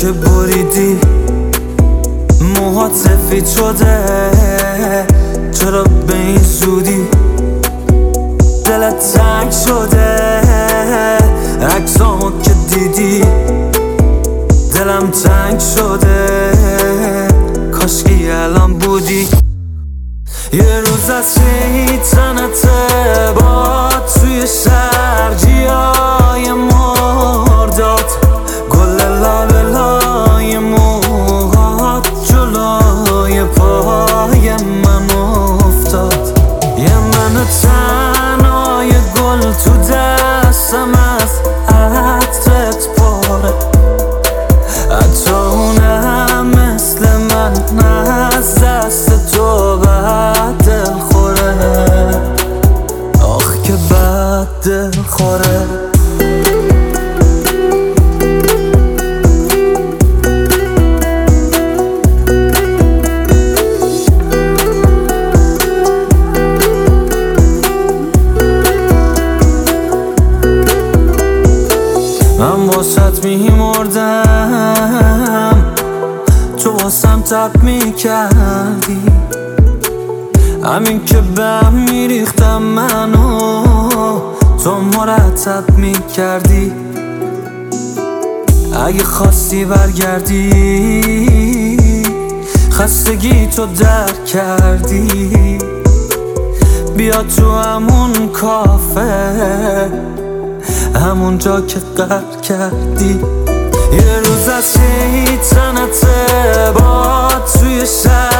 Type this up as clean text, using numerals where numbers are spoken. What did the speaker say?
که بریدی موهات سفید شده، چرا به این زودی دلت تنگ شده؟ عکسامو که دیدی دلم تنگ شده، کاشکی الان بودی. یه روز از شیطنت با توی شرجیای مرداد، گل لابلای موهات جلوی پای من افتاد. یه من تنهای گل تو دستم از عطرت پاره، حتی اونم مثل من از دست تو بد دل خوره. آخ که بد دل خوره. من واسط میمردم، تو واسم تب میکردی، همین که بهم میریختم منو تو مرتب میکردی. اگه خواستی برگردی خستگی تو درک کردی، بیا تو همون کافه، همون جا که قهر کردی. یه روز از شیطنت با توی شهر